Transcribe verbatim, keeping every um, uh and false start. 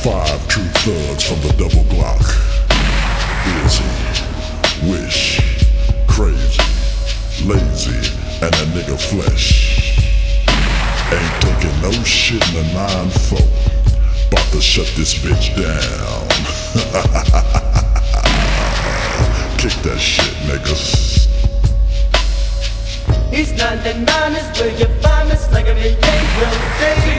Five true thugs from the double Glock. Busy, wish, crazy, lazy, and a nigga flesh. Ain't taking no shit in a nine four. About to shut this bitch down. Kick that shit, niggas. East ninety-nine is where you find me slinging me, yeah, well,